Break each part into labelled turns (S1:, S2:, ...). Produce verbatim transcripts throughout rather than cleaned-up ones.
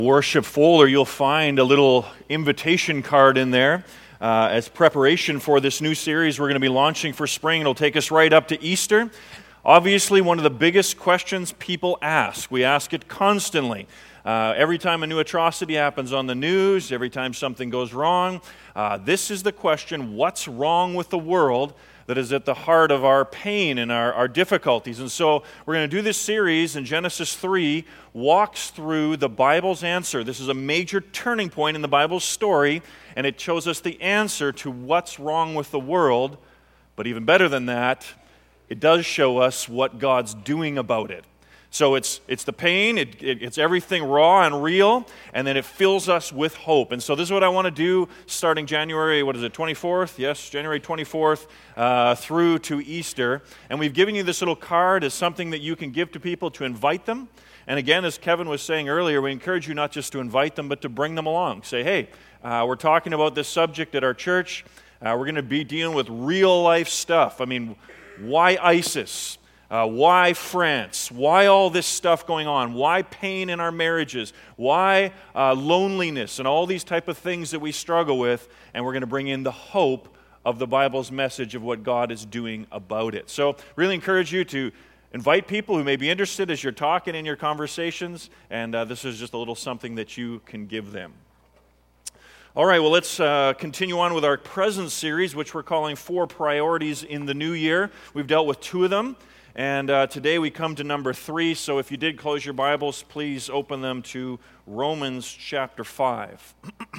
S1: worship folder, you'll find a little invitation card in there uh, as preparation for this new series we're going to be launching for spring. It'll take us right up to Easter. Obviously, one of the biggest questions people ask. We ask it constantly. Uh, every time a new atrocity happens on the news, every time something goes wrong, uh, this is the question: what's wrong with the world? That is at the heart of our pain and our, our difficulties. And so we're going to do this series in Genesis three, walks through the Bible's answer. This is a major turning point in the Bible's story, and it shows us the answer to what's wrong with the world. But even better than that, it does show us what God's doing about it. So it's it's the pain, it, it, it's everything raw and real, and then it fills us with hope. And so this is what I want to do starting January, what is it, twenty-fourth? Yes, January twenty-fourth uh, through to Easter. And we've given you this little card as something that you can give to people to invite them. And again, as Kevin was saying earlier, we encourage you not just to invite them, but to bring them along. Say, hey, uh, we're talking about this subject at our church. Uh, we're going to be dealing with real life stuff. I mean, why ISIS? Uh, why France? Why all this stuff going on? Why pain in our marriages? Why uh, loneliness and all these type of things that we struggle with? And we're going to bring in the hope of the Bible's message of what God is doing about it. So really encourage you to invite people who may be interested as you're talking in your conversations. And uh, this is just a little something that you can give them. All right, well, let's uh, continue on with our present series, which we're calling Four Priorities in the New Year. We've dealt with two of them. And uh, today we come to number three, so if you did close your Bibles, please open them to Romans chapter five.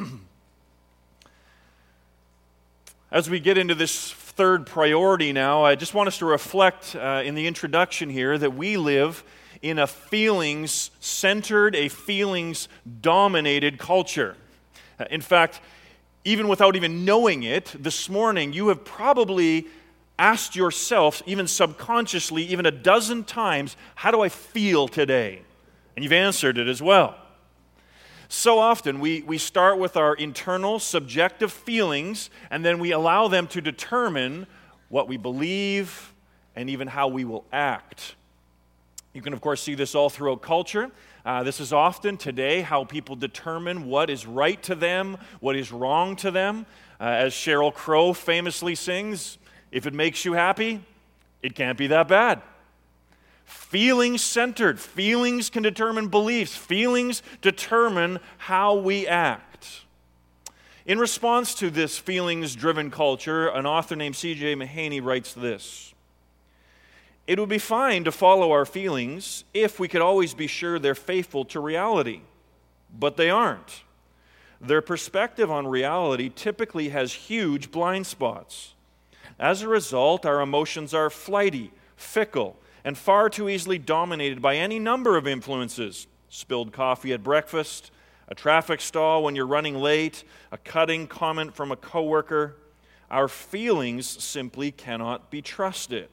S1: As we get into this third priority now, I just want us to reflect uh, in the introduction here that we live in a feelings-centered, a feelings-dominated culture. Uh, in fact, even without even knowing it, this morning you have probably asked yourself, even subconsciously, even a dozen times, how do I feel today? And you've answered it as well. So often we, we start with our internal subjective feelings, and then we allow them to determine what we believe and even how we will act. You can, of course, see this all throughout culture. Uh, this is often today how people determine what is right to them, what is wrong to them. Uh, as Sheryl Crow famously sings, if it makes you happy, it can't be that bad. Feelings-centered. Feelings can determine beliefs. Feelings determine how we act. In response to this feelings-driven culture, an author named C J Mahaney writes this: "It would be fine to follow our feelings if we could always be sure they're faithful to reality, but they aren't. Their perspective on reality typically has huge blind spots. As a result, our emotions are flighty, fickle, and far too easily dominated by any number of influences. Spilled coffee at breakfast, a traffic stall when you're running late, a cutting comment from a coworker. Our feelings simply cannot be trusted."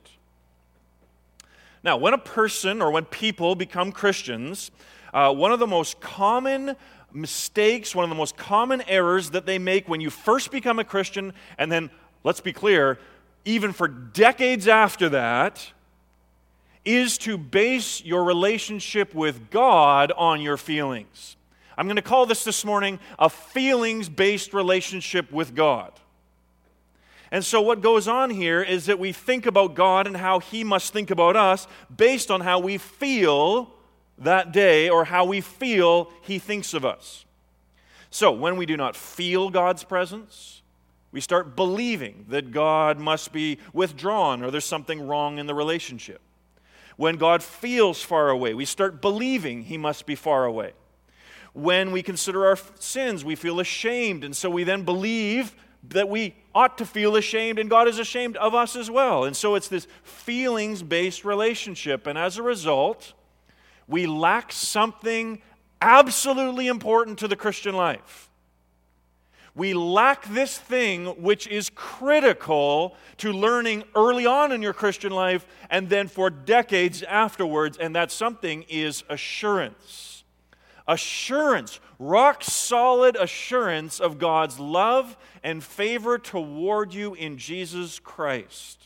S1: Now, when a person or when people become Christians, uh, one of the most common mistakes, one of the most common errors that they make when you first become a Christian, and then, let's be clear, even for decades after that, is to base your relationship with God on your feelings. I'm going to call this this morning a feelings-based relationship with God. And so what goes on here is that we think about God and how He must think about us based on how we feel that day or how we feel He thinks of us. So when we do not feel God's presence, we start believing that God must be withdrawn or there's something wrong in the relationship. When God feels far away, we start believing He must be far away. When we consider our sins, we feel ashamed, and so we then believe that we ought to feel ashamed, and God is ashamed of us as well. And so it's this feelings-based relationship, and as a result, we lack something absolutely important to the Christian life. We lack this thing which is critical to learning early on in your Christian life and then for decades afterwards, and that something is assurance. Assurance, rock-solid assurance of God's love and favor toward you in Jesus Christ.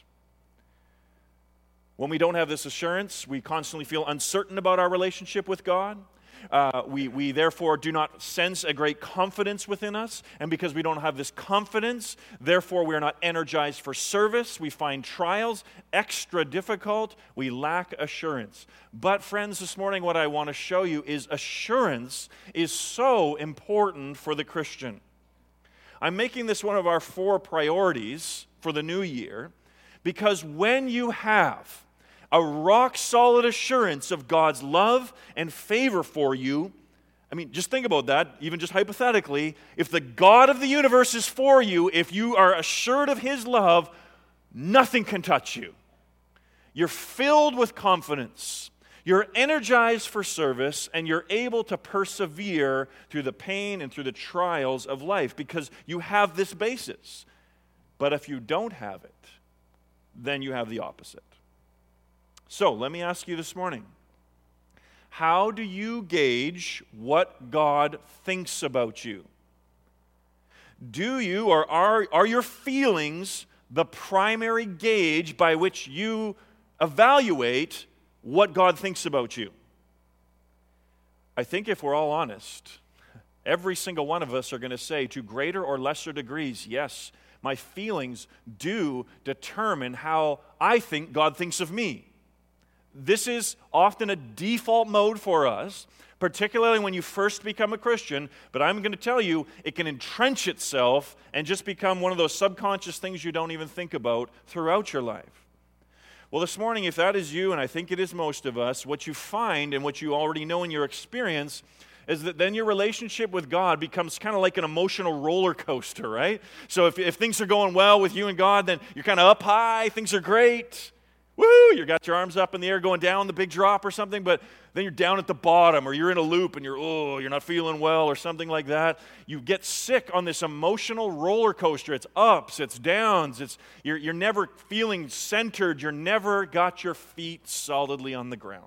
S1: When we don't have this assurance, we constantly feel uncertain about our relationship with God. Uh, we, we therefore do not sense a great confidence within us. And because we don't have this confidence, therefore we are not energized for service. We find trials extra difficult. We lack assurance. But friends, this morning what I want to show you is assurance is so important for the Christian. I'm making this one of our four priorities for the new year because when you have a rock-solid assurance of God's love and favor for you. I mean, just think about that, even just hypothetically. If the God of the universe is for you, if you are assured of His love, nothing can touch you. You're filled with confidence. You're energized for service, and you're able to persevere through the pain and through the trials of life because you have this basis. But if you don't have it, then you have the opposite. So, let me ask you this morning, how do you gauge what God thinks about you? Do you, or are, are your feelings the primary gauge by which you evaluate what God thinks about you? I think if we're all honest, every single one of us are going to say to greater or lesser degrees, yes, my feelings do determine how I think God thinks of me. This is often a default mode for us, particularly when you first become a Christian, but I'm going to tell you, it can entrench itself and just become one of those subconscious things you don't even think about throughout your life. Well, this morning, if that is you, and I think it is most of us, what you find and what you already know in your experience is that then your relationship with God becomes kind of like an emotional roller coaster, right? So if, if things are going well with you and God, then you're kind of up high, things are great. Woo! You got your arms up in the air going down the big drop or something, but then you're down at the bottom or you're in a loop and you're, oh, you're not feeling well or something like that. You get sick on this emotional roller coaster. It's ups, it's downs, it's you're, you're never feeling centered. You're never got your feet solidly on the ground.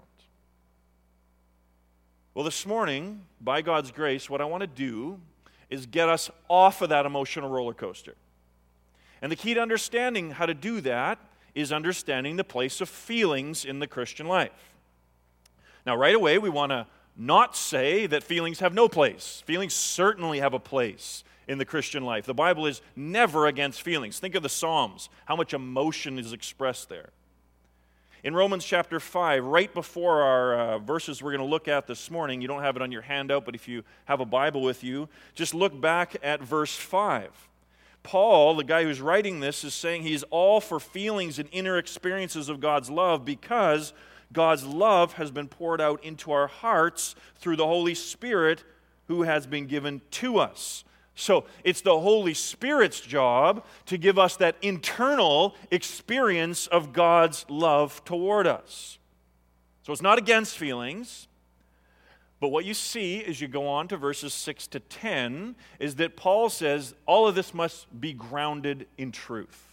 S1: Well, this morning, by God's grace, what I want to do is get us off of that emotional roller coaster. And the key to understanding how to do that is understanding the place of feelings in the Christian life. Now, right away, we want to not say that feelings have no place. Feelings certainly have a place in the Christian life. The Bible is never against feelings. Think of the Psalms, how much emotion is expressed there. In Romans chapter five, right before our uh, verses we're going to look at this morning, you don't have it on your handout, but if you have a Bible with you, just look back at verse five. Paul, the guy who's writing this, is saying he's all for feelings and inner experiences of God's love because God's love has been poured out into our hearts through the Holy Spirit who has been given to us. So it's the Holy Spirit's job to give us that internal experience of God's love toward us. So it's not against feelings. But what you see as you go on to verses six to ten is that Paul says all of this must be grounded in truth.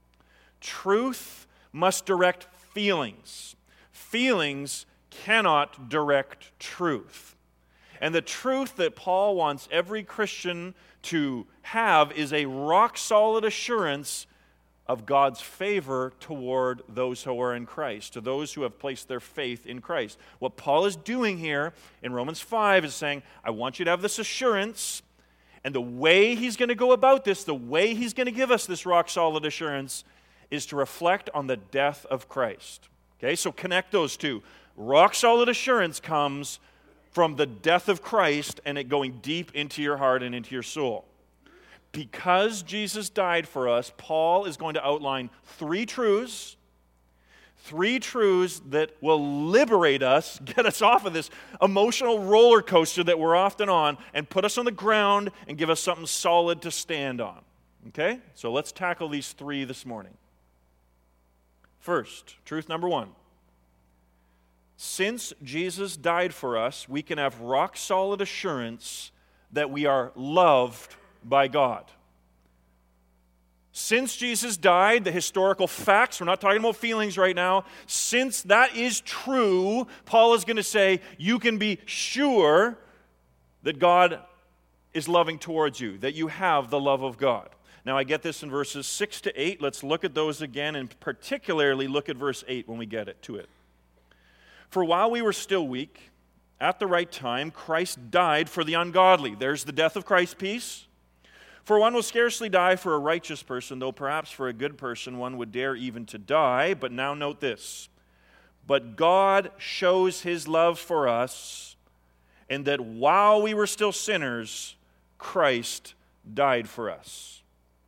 S1: Truth must direct feelings. Feelings cannot direct truth. And the truth that Paul wants every Christian to have is a rock-solid assurance of God's favor toward those who are in Christ, to those who have placed their faith in Christ. What Paul is doing here in Romans five is saying, I want you to have this assurance, and the way he's going to go about this, the way he's going to give us this rock-solid assurance, is to reflect on the death of Christ. Okay, so connect those two. Rock-solid assurance comes from the death of Christ and it going deep into your heart and into your soul. Because Jesus died for us, Paul is going to outline three truths, three truths that will liberate us, get us off of this emotional roller coaster that we're often on, and put us on the ground and give us something solid to stand on. Okay? So let's tackle these three this morning. First, truth number one. Since Jesus died for us, we can have rock-solid assurance that we are loved by God. Since Jesus died, the historical facts, we're not talking about feelings right now, since that is true, Paul is going to say, you can be sure that God is loving towards you, that you have the love of God. Now, I get this in verses six to eight. Let's look at those again, and particularly look at verse eight when we get it to it. For while we were still weak, at the right time, Christ died for the ungodly. There's the death of Christ piece. For one will scarcely die for a righteous person, though perhaps for a good person one would dare even to die. But now note this. But God shows his love for us, in that while we were still sinners, Christ died for us.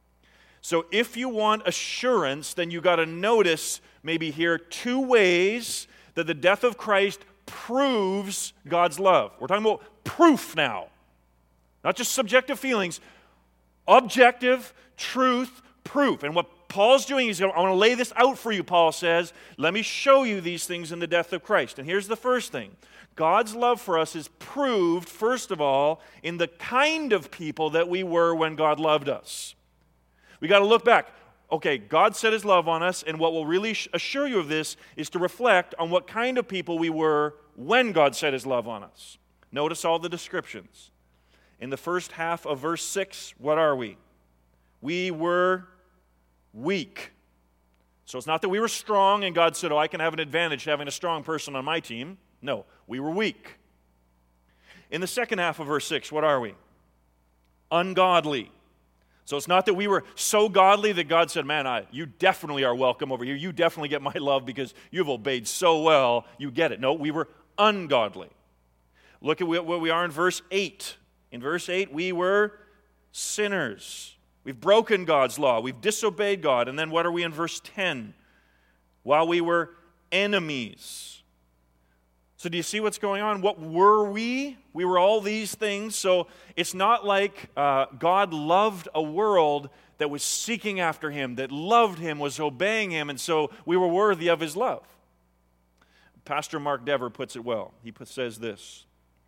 S1: So if you want assurance, then you got to notice maybe here two ways that the death of Christ proves God's love. We're talking about proof now. Not just subjective feelings, objective, truth, proof. And what Paul's doing is, I want to lay this out for you, Paul says. Let me show you these things in the death of Christ. And here's the first thing. God's love for us is proved, first of all, in the kind of people that we were when God loved us. We got to look back. Okay, God set his love on us, and what will really assure you of this is to reflect on what kind of people we were when God set his love on us. Notice all the descriptions. In the first half of verse six, what are we? We were weak. So it's not that we were strong and God said, oh, I can have an advantage having a strong person on my team. No, we were weak. In the second half of verse six, what are we? Ungodly. So it's not that we were so godly that God said, man, I, you definitely are welcome over here. You definitely get my love because you've obeyed so well. You get it. No, we were ungodly. Look at what we are in verse eight. In verse eight, we were sinners. We've broken God's law. We've disobeyed God. And then what are we in verse ten? While we were enemies. So do you see what's going on? What were we? We were all these things. So it's not like uh, God loved a world that was seeking after him, that loved him, was obeying him, and so we were worthy of his love. Pastor Mark Dever puts it well. He puts, says this.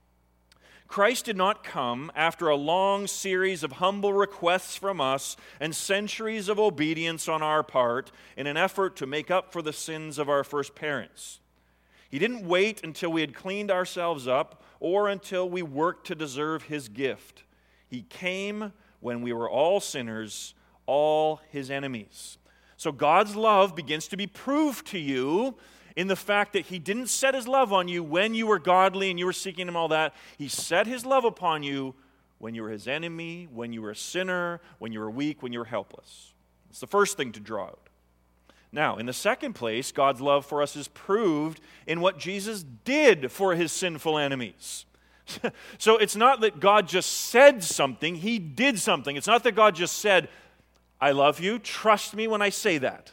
S1: Christ did not come after a long series of humble requests from us and centuries of obedience on our part in an effort to make up for the sins of our first parents. He didn't wait until we had cleaned ourselves up or until we worked to deserve his gift. He came when we were all sinners, all his enemies. So God's love begins to be proved to you in the fact that he didn't set his love on you when you were godly and you were seeking him, all that. He set his love upon you when you were his enemy, when you were a sinner, when you were weak, when you were helpless. It's the first thing to draw out. Now, in the second place, God's love for us is proved in what Jesus did for his sinful enemies. So it's not that God just said something, he did something. It's not that God just said, I love you, trust me when I say that.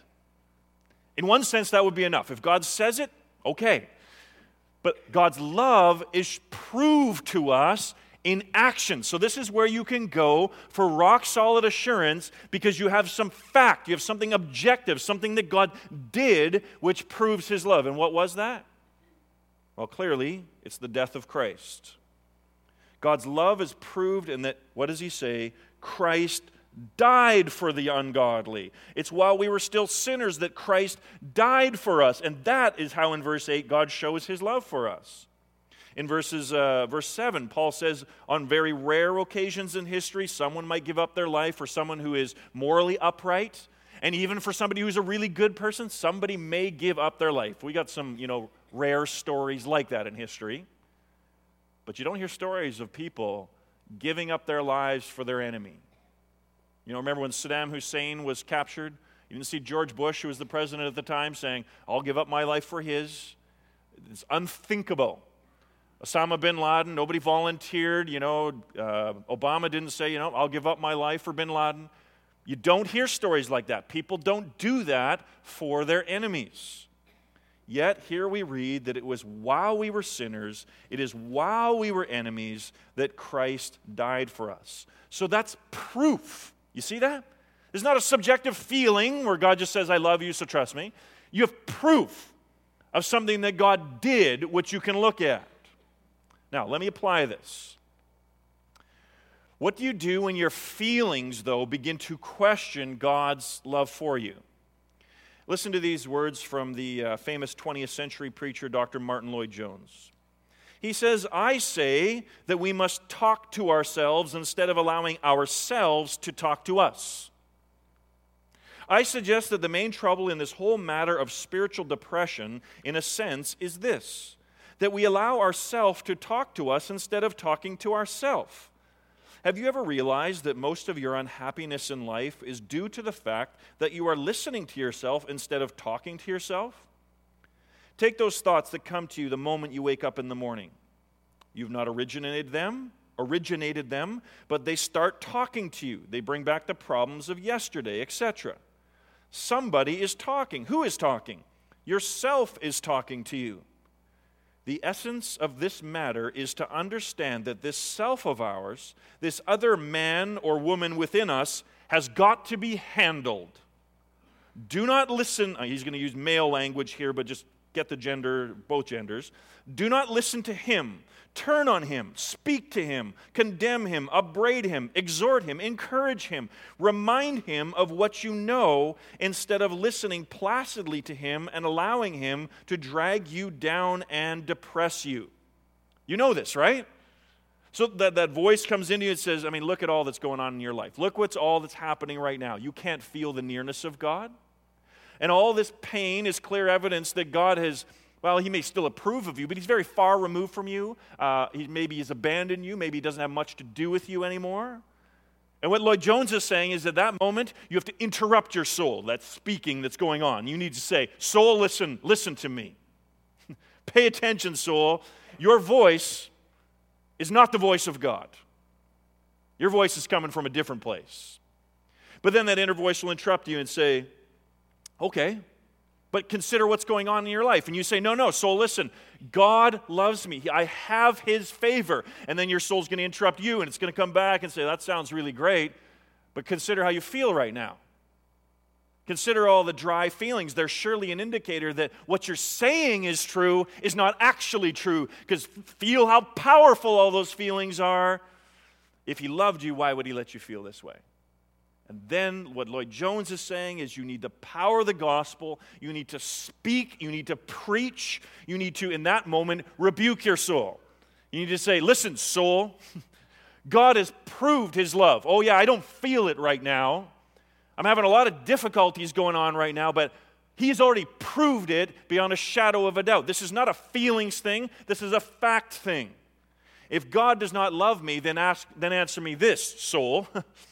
S1: In one sense, that would be enough. If God says it, okay. But God's love is proved to us in action. So this is where you can go for rock-solid assurance because you have some fact, you have something objective, something that God did which proves his love. And what was that? Well, clearly, it's the death of Christ. God's love is proved in that, what does he say? Christ died for the ungodly. It's while we were still sinners that Christ died for us. And that is how in verse eight God shows his love for us. In verses, uh, verse seven, Paul says, on very rare occasions in history, someone might give up their life for someone who is morally upright. And even for somebody who's a really good person, somebody may give up their life. We got some, you know, rare stories like that in history. But you don't hear stories of people giving up their lives for their enemy. You know, remember when Saddam Hussein was captured? You didn't see George Bush, who was the president at the time, saying, I'll give up my life for his. It's unthinkable. Osama bin Laden, nobody volunteered. You know, uh, Obama didn't say, you know, I'll give up my life for bin Laden. You don't hear stories like that. People don't do that for their enemies. Yet here we read that it was while we were sinners, it is while we were enemies that Christ died for us. So that's proof. You see that? It's not a subjective feeling where God just says, I love you, so trust me. You have proof of something that God did, which you can look at. Now, let me apply this. What do you do when your feelings, though, begin to question God's love for you? Listen to these words from the uh, famous twentieth century preacher, Doctor Martin Lloyd-Jones. He says, I say that we must talk to ourselves instead of allowing ourselves to talk to us. I suggest that the main trouble in this whole matter of spiritual depression, in a sense, is this, that we allow ourself to talk to us instead of talking to ourself. Have you ever realized that most of your unhappiness in life is due to the fact that you are listening to yourself instead of talking to yourself? Take those thoughts that come to you the moment you wake up in the morning. You've not originated them, originated them, but they start talking to you. They bring back the problems of yesterday, et cetera. Somebody is talking. Who is talking? Yourself is talking to you. The essence of this matter is to understand that this self of ours, this other man or woman within us, has got to be handled. Do not listen, he's going to use male language here, but just get the gender, both genders. Do not listen to him. Turn on him, speak to him, condemn him, upbraid him, exhort him, encourage him, remind him of what you know instead of listening placidly to him and allowing him to drag you down and depress you. You know this, right? So that, that voice comes into you and says, I mean, look at all that's going on in your life. Look what's all that's happening right now. You can't feel the nearness of God. And all this pain is clear evidence that God has, well, he may still approve of you, but he's very far removed from you. Uh, he, maybe he's abandoned you. Maybe he doesn't have much to do with you anymore. And what Lloyd Jones is saying is at that moment, you have to interrupt your soul, that speaking that's going on. You need to say, soul, listen, listen to me. Pay attention, soul. Your voice is not the voice of God. Your voice is coming from a different place. But then that inner voice will interrupt you and say, okay, but consider what's going on in your life. And you say, no, no, soul, listen. God loves me. I have his favor. And then your soul's going to interrupt you, and it's going to come back and say, that sounds really great, but consider how you feel right now. Consider all the dry feelings. They're surely an indicator that what you're saying is true is not actually true, because feel how powerful all those feelings are. If he loved you, why would he let you feel this way? And then what Lloyd Jones is saying is you need the power of the gospel. You need to speak. You need to preach. You need to, in that moment, rebuke your soul. You need to say, listen, soul, God has proved his love. Oh, yeah, I don't feel it right now. I'm having a lot of difficulties going on right now, but he's already proved it beyond a shadow of a doubt. This is not a feelings thing. This is a fact thing. If God does not love me, then ask, then answer me this, soul.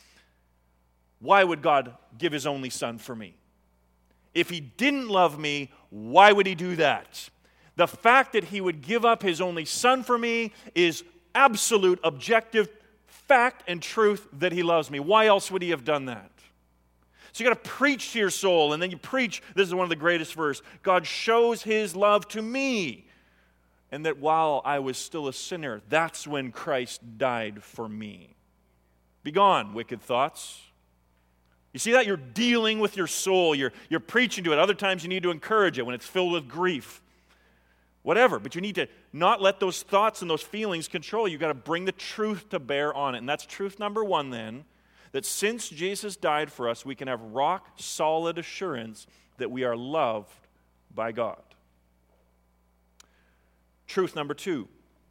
S1: Why would God give his only son for me? If he didn't love me, why would he do that? The fact that he would give up his only son for me is absolute objective fact and truth that he loves me. Why else would he have done that? So you got to preach to your soul, and then you preach, this is one of the greatest verses, God shows his love to me, and that while I was still a sinner, that's when Christ died for me. Begone, wicked thoughts. You see that? You're dealing with your soul. You're, you're preaching to it. Other times you need to encourage it when it's filled with grief. Whatever. But you need to not let those thoughts and those feelings control you. You've got to bring the truth to bear on it. And that's truth number one then, that since Jesus died for us, we can have rock-solid assurance that we are loved by God. Truth number two.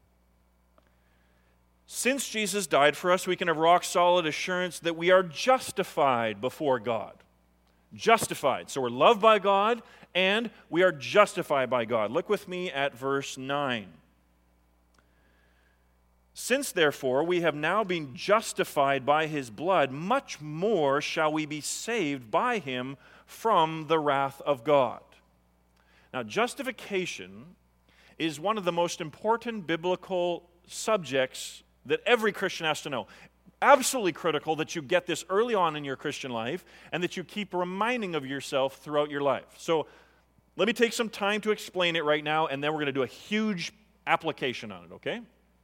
S1: Since Jesus died for us, we can have rock-solid assurance that we are justified before God. Justified. So we're loved by God, and we are justified by God. Look with me at verse nine. Since, therefore, we have now been justified by his blood, much more shall we be saved by him from the wrath of God. Now, justification is one of the most important biblical subjects that every Christian has to know. Absolutely critical that you get this early on in your Christian life and that you keep reminding of yourself throughout your life. So let me take some time to explain it right now, and then we're going to do a huge application on it, okay?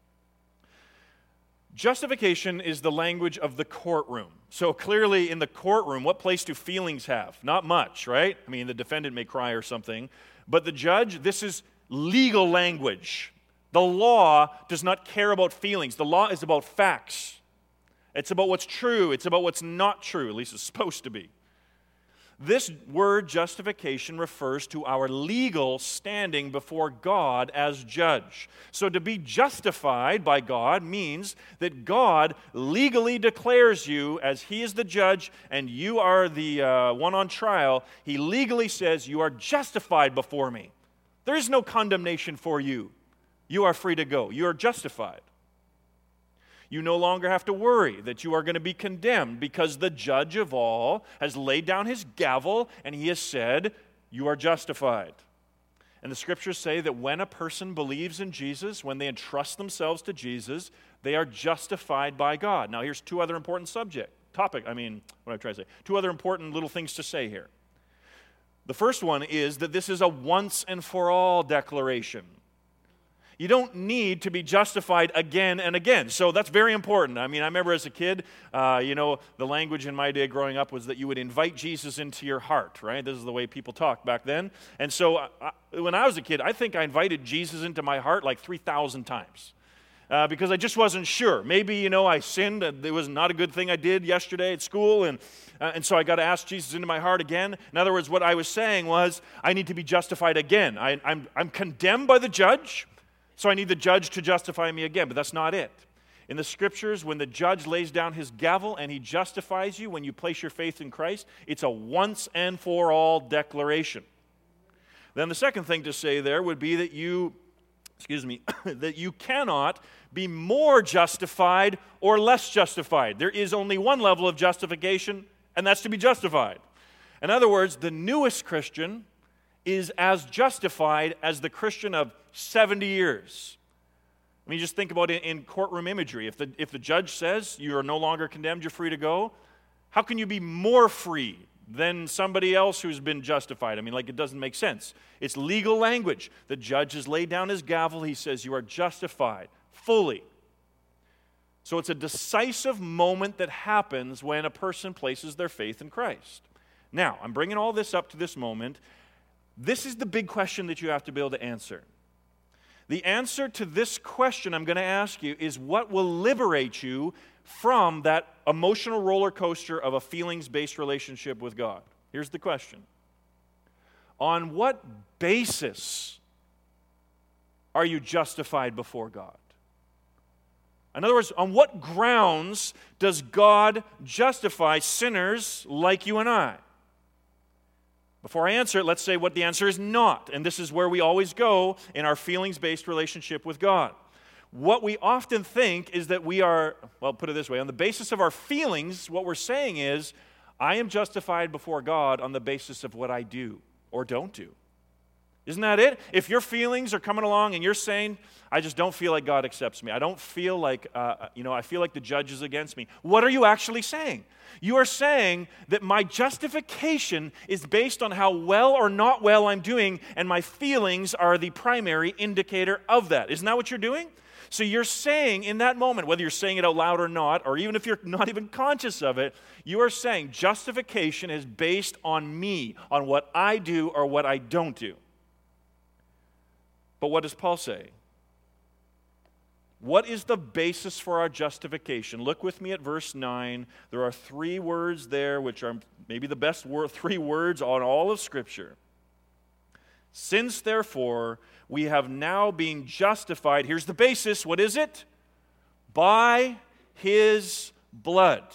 S1: Justification is the language of the courtroom. So clearly in the courtroom, what place do feelings have? Not much, right? I mean, the defendant may cry or something, but the judge, this is legal language. The law does not care about feelings. The law is about facts. It's about what's true. It's about what's not true. At least it's supposed to be. This word justification refers to our legal standing before God as judge. So to be justified by God means that God legally declares you, as he is the judge and you are the uh, one on trial, he legally says you are justified before me. There is no condemnation for you. You are free to go. You are justified. You no longer have to worry that you are going to be condemned because the judge of all has laid down his gavel and he has said, you are justified. And the scriptures say that when a person believes in Jesus, when they entrust themselves to Jesus, they are justified by God. Now here's two other important subject, topic, I mean, what I'm trying to say. Two other important little things to say here. The first one is that this is a once and for all declaration. You don't need to be justified again and again. So that's very important. I mean, I remember as a kid, uh, you know, the language in my day growing up was that you would invite Jesus into your heart, right? This is the way people talked back then. And so I, when I was a kid, I think I invited Jesus into my heart like three thousand times. Uh, because I just wasn't sure. Maybe, you know, I sinned. It was not a good thing I did yesterday at school, and uh, and so I got to ask Jesus into my heart again. In other words, what I was saying was, I need to be justified again. I, I'm, I'm condemned by the judge, so I need the judge to justify me again. But that's not it. In the scriptures, when the judge lays down his gavel and he justifies you when you place your faith in Christ, it's a once and for all declaration. Then the second thing to say there would be that you excuse me, that you cannot be more justified or less justified. There is only one level of justification, and that's to be justified. In other words, the newest Christian is as justified as the Christian of seventy years. I mean, just think about it in courtroom imagery. If the, if the judge says you are no longer condemned, you're free to go, how can you be more free than somebody else who's been justified? I mean, like, it doesn't make sense. It's legal language. The judge has laid down his gavel. He says you are justified fully. So it's a decisive moment that happens when a person places their faith in Christ. Now, I'm bringing all this up to this moment. This is the big question that you have to be able to answer. The answer to this question I'm going to ask you is what will liberate you from that emotional roller coaster of a feelings-based relationship with God. Here's the question. On what basis are you justified before God? In other words, on what grounds does God justify sinners like you and I? Before I answer it, let's say what the answer is not. And this is where we always go in our feelings-based relationship with God. What we often think is that we are, well, put it this way, on the basis of our feelings, what we're saying is, I am justified before God on the basis of what I do or don't do. Isn't that it? If your feelings are coming along and you're saying, I just don't feel like God accepts me. I don't feel like, uh, you know, I feel like the judge is against me. What are you actually saying? You are saying that my justification is based on how well or not well I'm doing, and my feelings are the primary indicator of that. Isn't that what you're doing? So you're saying in that moment, whether you're saying it out loud or not, or even if you're not even conscious of it, you are saying justification is based on me, on what I do or what I don't do. But what does Paul say? What is the basis for our justification? Look with me at verse nine. There are three words there which are maybe the best word, three words on all of Scripture. Since, therefore, we have now been justified, here's the basis, what is it? By His blood.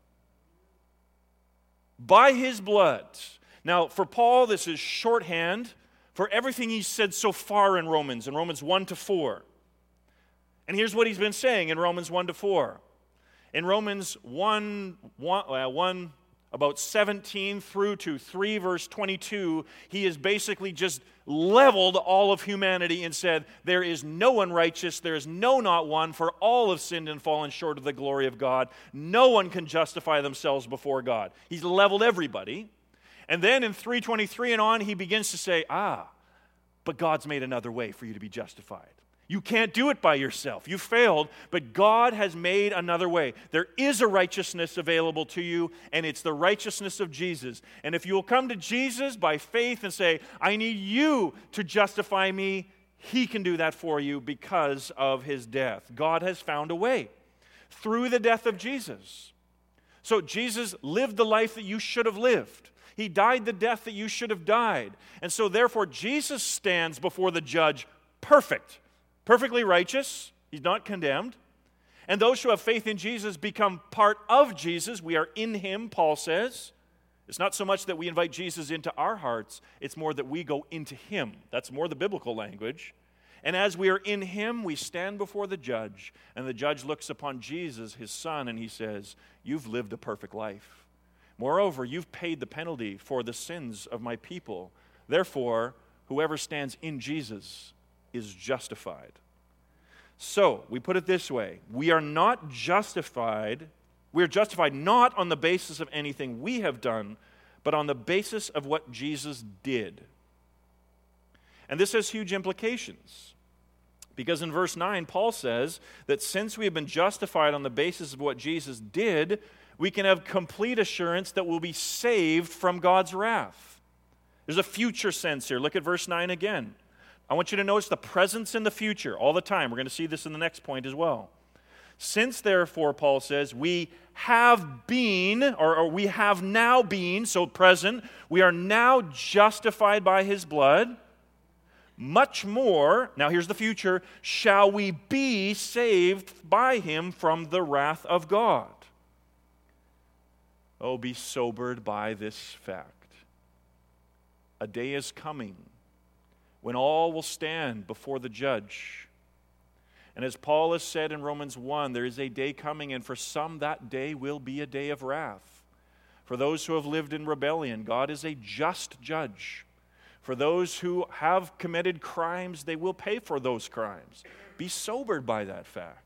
S1: By His blood. Now, for Paul, this is shorthand for everything he's said so far in Romans, in Romans one to four. And here's what he's been saying in Romans one to four. In Romans one, one, uh, one about seventeen through to three verse twenty-two, he has basically just leveled all of humanity and said, there is no one righteous, there is no not one, for all have sinned and fallen short of the glory of God. No one can justify themselves before God. He's leveled everybody. And then in three twenty-three and on, he begins to say, ah, but God's made another way for you to be justified. You can't do it by yourself. You failed, but God has made another way. There is a righteousness available to you, and it's the righteousness of Jesus. And if you will come to Jesus by faith and say, I need you to justify me, He can do that for you because of His death. God has found a way through the death of Jesus. So Jesus lived the life that you should have lived. He died the death that you should have died. And so therefore, Jesus stands before the judge perfect. Perfectly righteous, He's not condemned. And those who have faith in Jesus become part of Jesus. We are in Him, Paul says. It's not so much that we invite Jesus into our hearts, it's more that we go into Him. That's more the biblical language. And as we are in him, we stand before the judge, and the judge looks upon Jesus, his son, and he says, you've lived a perfect life. Moreover, you've paid the penalty for the sins of my people. Therefore, whoever stands in Jesus is justified. So, we put it this way. We are not justified, we are justified not on the basis of anything we have done, but on the basis of what Jesus did. And this has huge implications. Because in verse nine, Paul says that since we have been justified on the basis of what Jesus did, we can have complete assurance that we'll be saved from God's wrath. There's a future sense here. Look at verse nine again. I want you to notice the presence in the future all the time. We're going to see this in the next point as well. Since, therefore, Paul says, we have been, or, or we have now been, so present, we are now justified by his blood, much more, now here's the future, shall we be saved by him from the wrath of God. Oh, be sobered by this fact. A day is coming when all will stand before the judge. And as Paul has said in Romans one, there is a day coming, and for some that day will be a day of wrath. For those who have lived in rebellion, God is a just judge. For those who have committed crimes, they will pay for those crimes. Be sobered by that fact.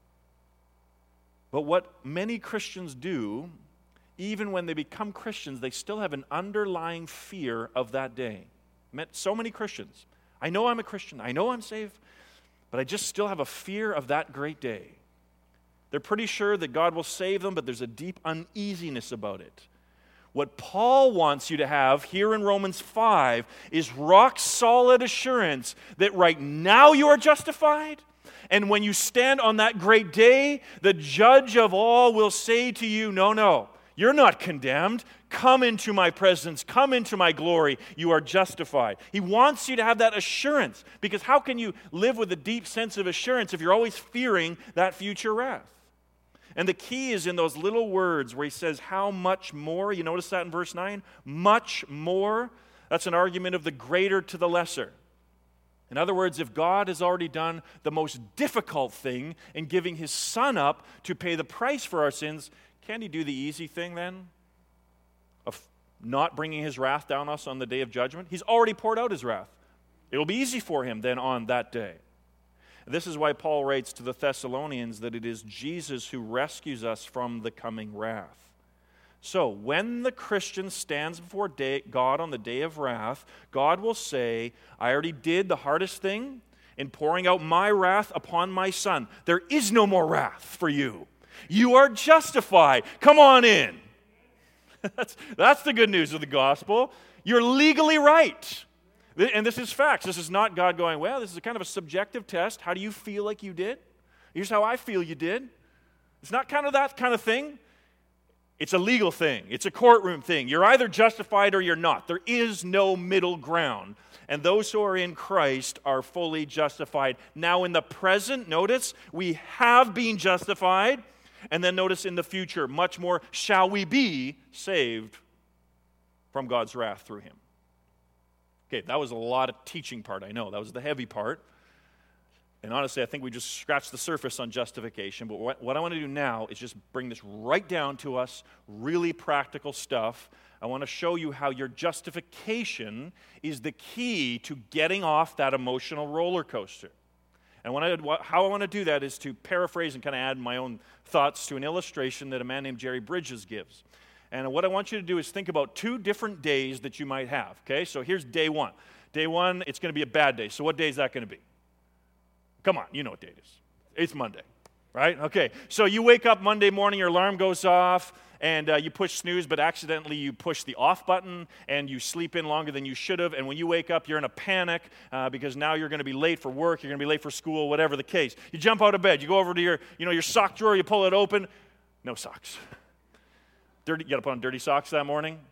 S1: But what many Christians do, even when they become Christians, they still have an underlying fear of that day. Met so many Christians. I know I'm a Christian. I know I'm saved. But I just still have a fear of that great day. They're pretty sure that God will save them, but there's a deep uneasiness about it. What Paul wants you to have here in Romans five is rock-solid assurance that right now you are justified, and when you stand on that great day, the judge of all will say to you, no, no, you're not condemned. Come into my presence. Come into my glory. You are justified. He wants you to have that assurance, because how can you live with a deep sense of assurance if you're always fearing that future wrath? And the key is in those little words where he says, how much more? You notice that in verse nine? Much more. That's an argument of the greater to the lesser. In other words, if God has already done the most difficult thing in giving his Son up to pay the price for our sins, can he do the easy thing then? Of not bringing his wrath down us on the day of judgment? He's already poured out his wrath. It'll be easy for him then on that day. This is why Paul writes to the Thessalonians that it is Jesus who rescues us from the coming wrath. So, when the Christian stands before day, God on the day of wrath, God will say, I already did the hardest thing in pouring out my wrath upon my Son. There is no more wrath for you. You are justified. Come on in. that's, that's the good news of the gospel. You're legally right. And this is facts. This is not God going, well, this is a kind of a subjective test. How do you feel like you did? Here's how I feel you did. It's not kind of that kind of thing. It's a legal thing. It's a courtroom thing. You're either justified or you're not. There is no middle ground. And those who are in Christ are fully justified. Now in the present, notice, we have been justified. And then notice in the future, much more shall we be saved from God's wrath through him. Okay, that was a lot of teaching part, I know. That was the heavy part. And honestly, I think we just scratched the surface on justification. But what, what I want to do now is just bring this right down to us, really practical stuff. I want to show you how your justification is the key to getting off that emotional roller coaster. And when I, how I want to do that is to paraphrase and kind of add my own thoughts to an illustration that a man named Jerry Bridges gives. And what I want you to do is think about two different days that you might have, okay? So here's day one. Day one, it's going to be a bad day. So what day is that going to be? Come on, you know what day it is. It's Monday, right? Okay, so you wake up Monday morning, your alarm goes off, and uh, you push snooze, but accidentally you push the off button, and you sleep in longer than you should have, and when you wake up, you're in a panic uh, because now you're going to be late for work, you're going to be late for school, whatever the case. You jump out of bed, you go over to your, you know, your sock drawer, you pull it open, no socks. Dirty, you got to put on dirty socks that morning.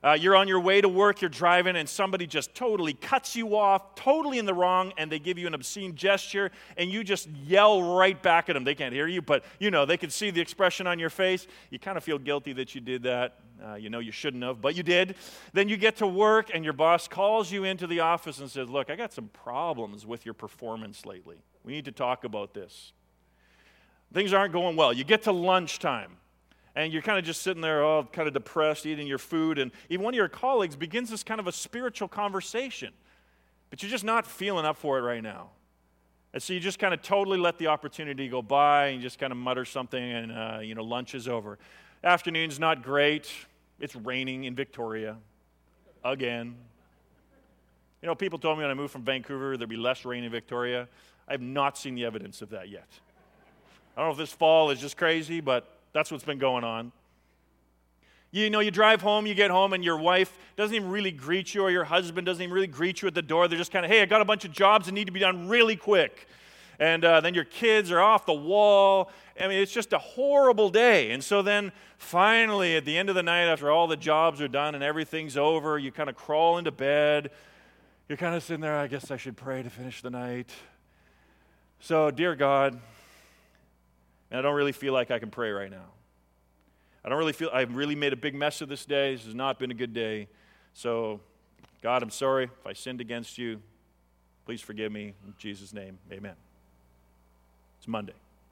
S1: Uh, you're on your way to work, you're driving, and somebody just totally cuts you off, totally in the wrong, and they give you an obscene gesture, and you just yell right back at them. They can't hear you, but, you know, they can see the expression on your face. You kind of feel guilty that you did that. Uh, you know you shouldn't have, but you did. Then you get to work, and your boss calls you into the office and says, look, I got some problems with your performance lately. We need to talk about this. Things aren't going well. You get to lunchtime. And you're kind of just sitting there, all kind of depressed, eating your food, and even one of your colleagues begins this kind of a spiritual conversation, but you're just not feeling up for it right now. And so you just kind of totally let the opportunity go by, and you just kind of mutter something, and uh, you know, lunch is over. Afternoon's not great. It's raining in Victoria again. You know, people told me when I moved from Vancouver there'd be less rain in Victoria. I have not seen the evidence of that yet. I don't know if this fall is just crazy, but that's what's been going on. You know, you drive home, you get home, and your wife doesn't even really greet you, or your husband doesn't even really greet you at the door. They're just kind of, hey, I got a bunch of jobs that need to be done really quick. And uh, then your kids are off the wall. I mean, it's just a horrible day. And so then finally, at the end of the night, after all the jobs are done and everything's over, you kind of crawl into bed. You're kind of sitting there, I guess I should pray to finish the night. So, dear God, and I don't really feel like I can pray right now. I don't really feel, I've really made a big mess of this day. This has not been a good day. So, God, I'm sorry if I sinned against you. Please forgive me. In Jesus' name, amen. It's Monday.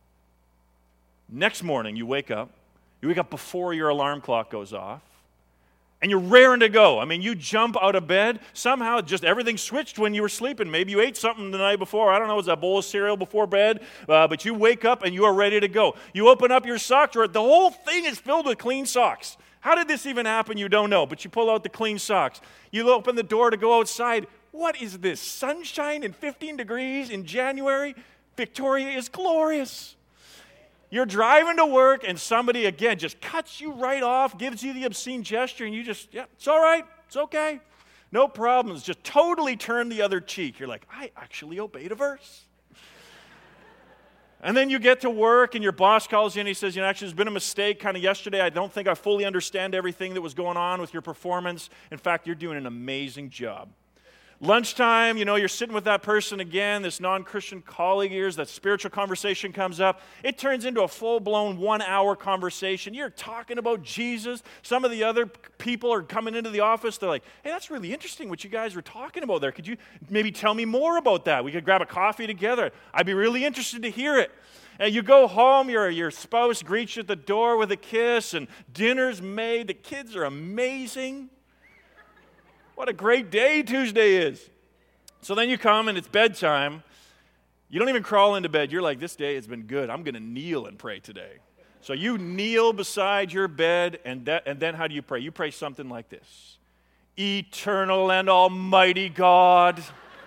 S1: Next morning, you wake up. You wake up before your alarm clock goes off. And you're raring to go. I mean, you jump out of bed. Somehow, just everything switched when you were sleeping. Maybe you ate something the night before. I don't know, it was a bowl of cereal before bed. Uh, but you wake up and you are ready to go. You open up your sock drawer. The whole thing is filled with clean socks. How did this even happen? You don't know. But you pull out the clean socks. You open the door to go outside. What is this? Sunshine and fifteen degrees in January? Victoria is glorious. You're driving to work, and somebody, again, just cuts you right off, gives you the obscene gesture, and you just, yeah, it's all right, it's okay. No problems. Just totally turn the other cheek. You're like, I actually obeyed a verse. And then you get to work, and your boss calls you, and he says, you know, actually, there's been a mistake kind of yesterday. I don't think I fully understand everything that was going on with your performance. In fact, you're doing an amazing job. Lunchtime, you know, you're sitting with that person again, this non-Christian colleague of yours, that spiritual conversation comes up. It turns into a full-blown one-hour conversation. You're talking about Jesus. Some of the other people are coming into the office. They're like, hey, that's really interesting what you guys were talking about there. Could you maybe tell me more about that? We could grab a coffee together. I'd be really interested to hear it. And you go home, your, your spouse greets you at the door with a kiss, and dinner's made. The kids are amazing. What a great day Tuesday is. So then you come and it's bedtime. You don't even crawl into bed. You're like, this day has been good. I'm going to kneel and pray today. So you kneel beside your bed, and, that, and then how do you pray? You pray something like this. Eternal and almighty God.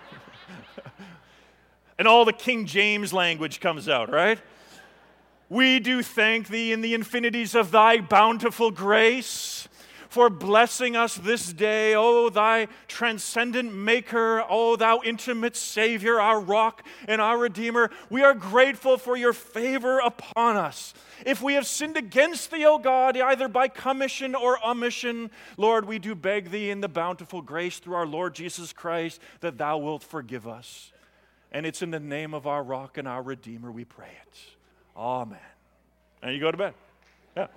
S1: And all the King James language comes out, right? We do thank thee in the infinities of thy bountiful grace, for blessing us this day, O thy transcendent maker, O thou intimate Savior, our rock and our Redeemer. We are grateful for your favor upon us. If we have sinned against thee, O God, either by commission or omission, Lord, we do beg thee in the bountiful grace through our Lord Jesus Christ that thou wilt forgive us. And it's in the name of our rock and our Redeemer we pray it. Amen. And you go to bed. Yeah.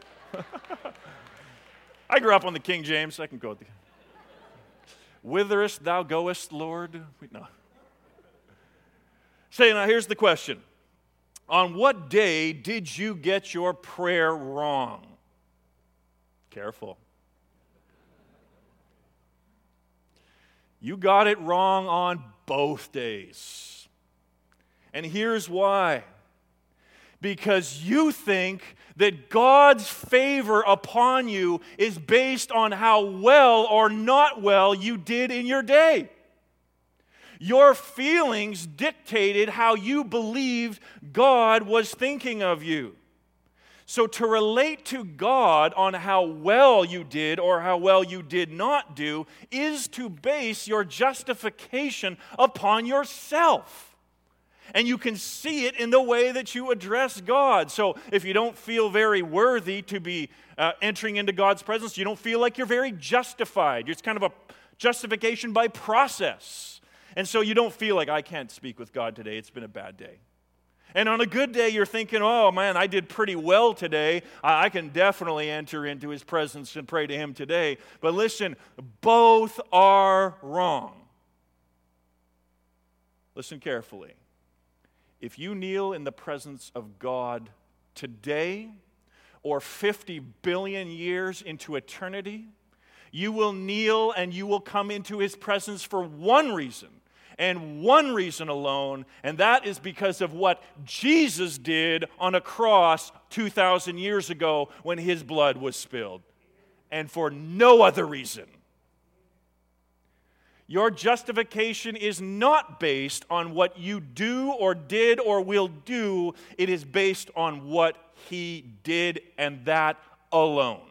S1: I grew up on the King James. I can go with the... Whitherest thou goest, Lord? No. Say, now here's the question. On what day did you get your prayer wrong? Careful. You got it wrong on both days. And here's why. Because you think that God's favor upon you is based on how well or not well you did in your day. Your feelings dictated how you believed God was thinking of you. So to relate to God on how well you did or how well you did not do is to base your justification upon yourself. And you can see it in the way that you address God. So if you don't feel very worthy to be uh, entering into God's presence, you don't feel like you're very justified. It's kind of a justification by process. And so you don't feel like, I can't speak with God today. It's been a bad day. And on a good day, you're thinking, oh man, I did pretty well today. I can definitely enter into His presence and pray to Him today. But listen, both are wrong. Listen carefully. If you kneel in the presence of God today or fifty billion years into eternity, you will kneel and you will come into His presence for one reason and one reason alone, and that is because of what Jesus did on a cross two thousand years ago when His blood was spilled, and for no other reason. Your justification is not based on what you do or did or will do. It is based on what He did, and that alone.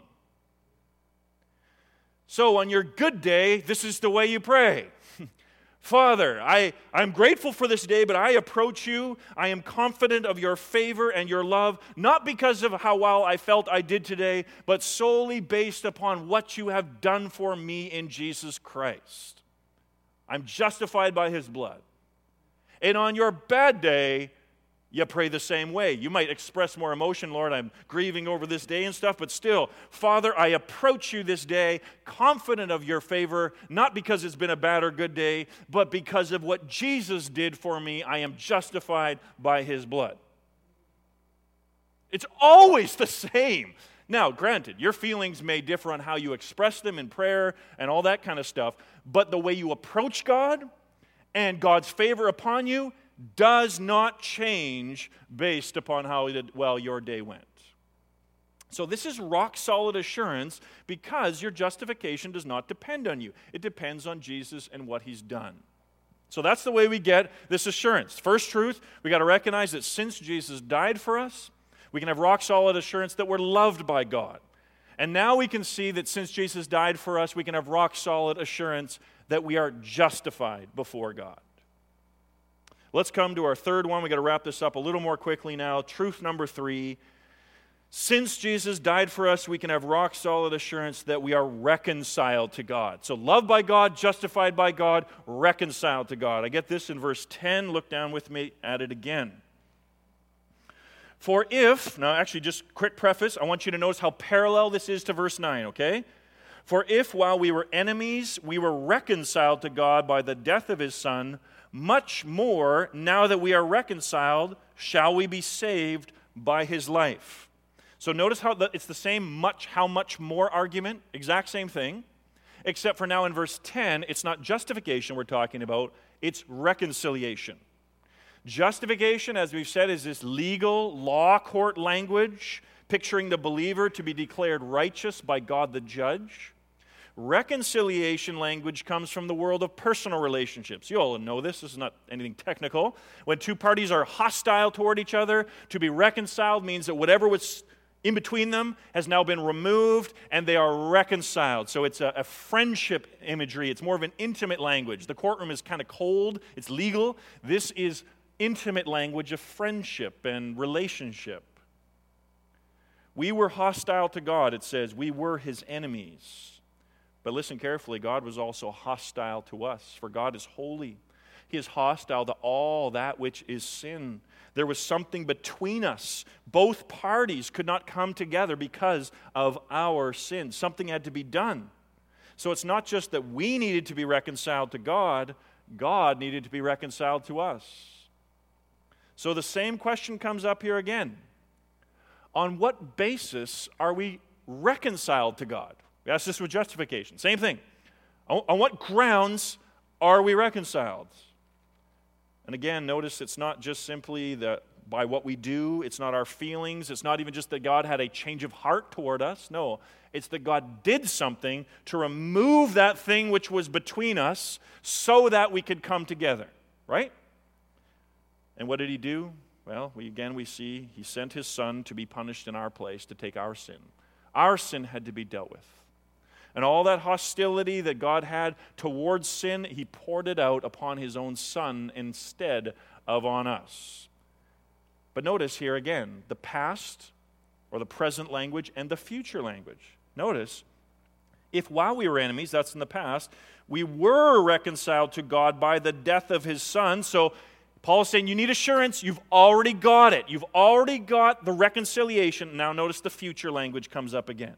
S1: So on your good day, this is the way you pray. Father, I, I'm grateful for this day, but I approach you. I am confident of your favor and your love, not because of how well I felt I did today, but solely based upon what you have done for me in Jesus Christ. I'm justified by His blood. And on your bad day, you pray the same way. You might express more emotion, Lord, I'm grieving over this day and stuff, but still, Father, I approach you this day confident of your favor, not because it's been a bad or good day, but because of what Jesus did for me. I am justified by His blood. It's always the same. Now, granted, your feelings may differ on how you express them in prayer and all that kind of stuff, but the way you approach God and God's favor upon you does not change based upon how well your day went. So this is rock-solid assurance because your justification does not depend on you. It depends on Jesus and what He's done. So that's the way we get this assurance. First truth, we got to recognize that since Jesus died for us, we can have rock-solid assurance that we're loved by God. And now we can see that since Jesus died for us, we can have rock-solid assurance that we are justified before God. Let's come to our third one. We've got to wrap this up a little more quickly now. Truth number three. Since Jesus died for us, we can have rock-solid assurance that we are reconciled to God. So loved by God, justified by God, reconciled to God. I get this in verse ten. Look down with me at it again. For if, now actually just quick preface, I want you to notice how parallel this is to verse nine, okay? For if while we were enemies, we were reconciled to God by the death of His Son, much more, now that we are reconciled, shall we be saved by His life. So notice how the, it's the same much, how much more argument, exact same thing, except for now in verse ten, it's not justification we're talking about, it's reconciliation. Justification, as we've said, is this legal law court language, picturing the believer to be declared righteous by God the judge. Reconciliation language comes from the world of personal relationships. You all know this. This is not anything technical. When two parties are hostile toward each other, to be reconciled means that whatever was in between them has now been removed and they are reconciled. So it's a, a friendship imagery. It's more of an intimate language. The courtroom is kind of cold. It's legal. This is intimate language of friendship and relationship. We were hostile to God, it says. We were His enemies. But listen carefully, God was also hostile to us, for God is holy. He is hostile to all that which is sin. There was something between us. Both parties could not come together because of our sin. Something had to be done. So it's not just that we needed to be reconciled to God, God needed to be reconciled to us. So the same question comes up here again. On what basis are we reconciled to God? We asked this with justification. Same thing. On, on what grounds are we reconciled? And again, notice it's not just simply that by what we do. It's not our feelings. It's not even just that God had a change of heart toward us. No, it's that God did something to remove that thing which was between us so that we could come together. Right? And what did He do? Well, we, again, we see He sent His Son to be punished in our place, to take our sin. Our sin had to be dealt with. And all that hostility that God had towards sin, He poured it out upon His own Son instead of on us. But notice here again, the past or the present language and the future language. Notice, if while we were enemies, that's in the past, we were reconciled to God by the death of his Son. So Paul is saying you need assurance. You've already got it. You've already got the reconciliation. Now notice the future language comes up again.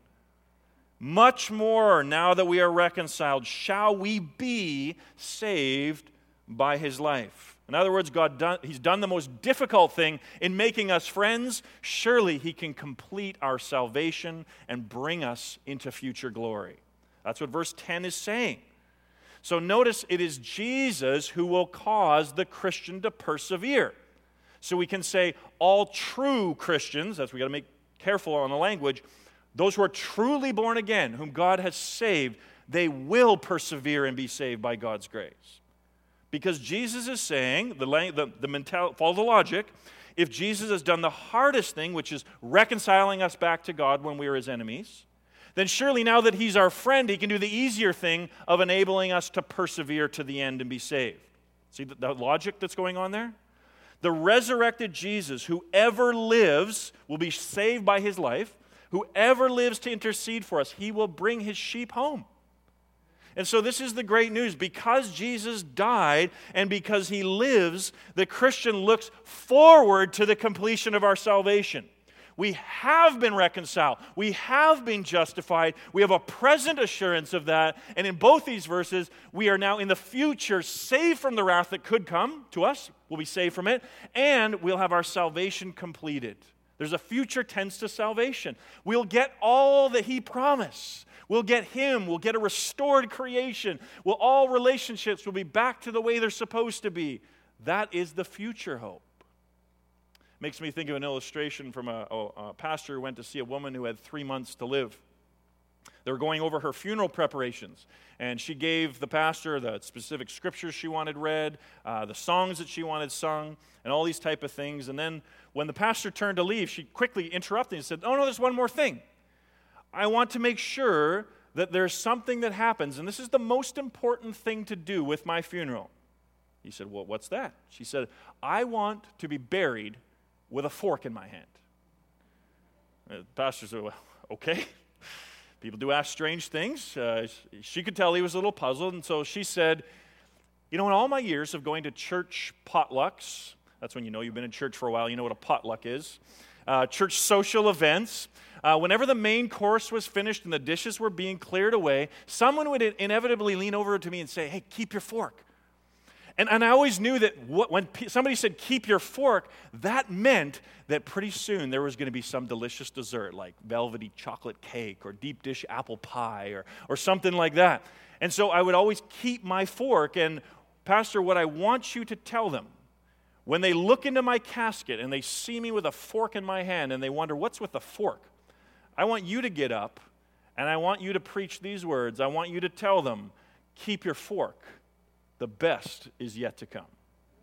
S1: Much more, now that we are reconciled, shall we be saved by his life. In other words, God done, he's done the most difficult thing in making us friends. Surely he can complete our salvation and bring us into future glory. That's what verse ten is saying. So notice it is Jesus who will cause the Christian to persevere. So we can say all true Christians, that's we got to make careful on the language, those who are truly born again, whom God has saved, they will persevere and be saved by God's grace. Because Jesus is saying, the, the, the mental, follow the logic, if Jesus has done the hardest thing, which is reconciling us back to God when we were his enemies, then surely now that he's our friend, he can do the easier thing of enabling us to persevere to the end and be saved. See the, the logic that's going on there? The resurrected Jesus, whoever lives, will be saved by his life. Whoever lives to intercede for us, he will bring his sheep home. And so this is the great news. Because Jesus died and because he lives, the Christian looks forward to the completion of our salvation. We have been reconciled. We have been justified. We have a present assurance of that. And in both these verses, we are now in the future saved from the wrath that could come to us. We'll be saved from it. And we'll have our salvation completed. There's a future tense to salvation. We'll get all that he promised. We'll get him. We'll get a restored creation. Well, all relationships will be back to the way they're supposed to be. That is the future hope. Makes me think of an illustration from a, a, a pastor who went to see a woman who had three months to live. They were going over her funeral preparations, and she gave the pastor the specific scriptures she wanted read, uh, the songs that she wanted sung, and all these type of things. And then when the pastor turned to leave, she quickly interrupted and said, oh no, there's one more thing. I want to make sure that there's something that happens, and this is the most important thing to do with my funeral. He said, well, what's that? She said, I want to be buried with a fork in my hand. The pastor said, well, okay. People do ask strange things. Uh, she could tell he was a little puzzled, and so she said, you know, in all my years of going to church potlucks, that's when you know you've been in church for a while, you know what a potluck is, uh, church social events, uh, whenever the main course was finished and the dishes were being cleared away, someone would inevitably lean over to me and say, hey, keep your fork. And, and I always knew that what, when pe- somebody said, keep your fork, that meant that pretty soon there was going to be some delicious dessert like velvety chocolate cake or deep dish apple pie or, or something like that. And so I would always keep my fork. And Pastor, what I want you to tell them, when they look into my casket and they see me with a fork in my hand and they wonder, what's with the fork? I want you to get up and I want you to preach these words. I want you to tell them, keep your fork. The best is yet to come.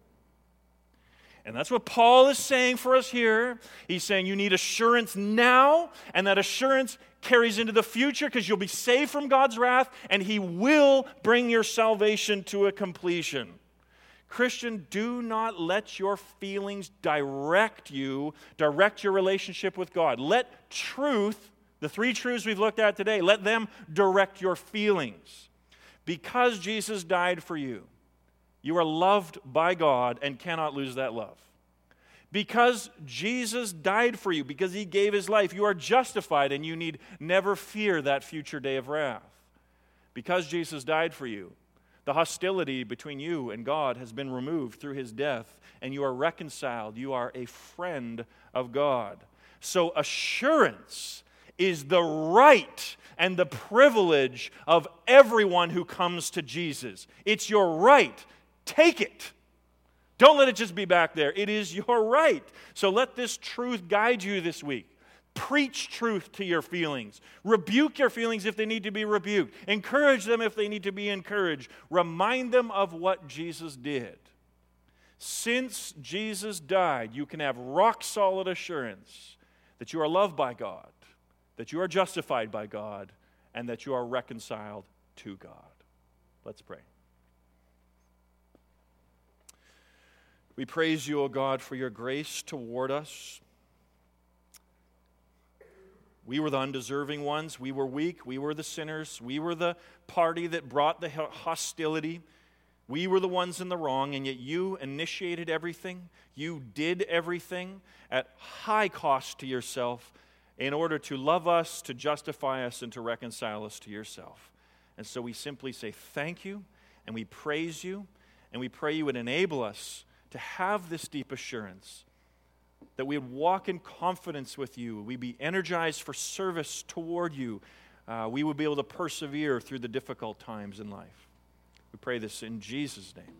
S1: And that's what Paul is saying for us here. He's saying you need assurance now, and that assurance carries into the future because you'll be saved from God's wrath, and he will bring your salvation to a completion. Christian, do not let your feelings direct you, direct your relationship with God. Let truth, the three truths we've looked at today, let them direct your feelings. Because Jesus died for you, you are loved by God and cannot lose that love. Because Jesus died for you, because he gave his life, you are justified and you need never fear that future day of wrath. Because Jesus died for you, the hostility between you and God has been removed through his death, and you are reconciled. You are a friend of God. So assurance is the right and the privilege of everyone who comes to Jesus. It's your right. Take it. Don't let it just be back there. It is your right. So let this truth guide you this week. Preach truth to your feelings. Rebuke your feelings if they need to be rebuked. Encourage them if they need to be encouraged. Remind them of what Jesus did. Since Jesus died, you can have rock-solid assurance that you are loved by God, that you are justified by God, and that you are reconciled to God. Let's pray. We praise you, O God, for your grace toward us. We were the undeserving ones. We were weak. We were the sinners. We were the party that brought the hostility. We were the ones in the wrong, and yet you initiated everything. You did everything at high cost to yourself in order to love us, to justify us, and to reconcile us to yourself. And so we simply say thank you, and we praise you, and we pray you would enable us to have this deep assurance, that we would walk in confidence with you, we'd be energized for service toward you, uh, we would be able to persevere through the difficult times in life. We pray this in Jesus' name.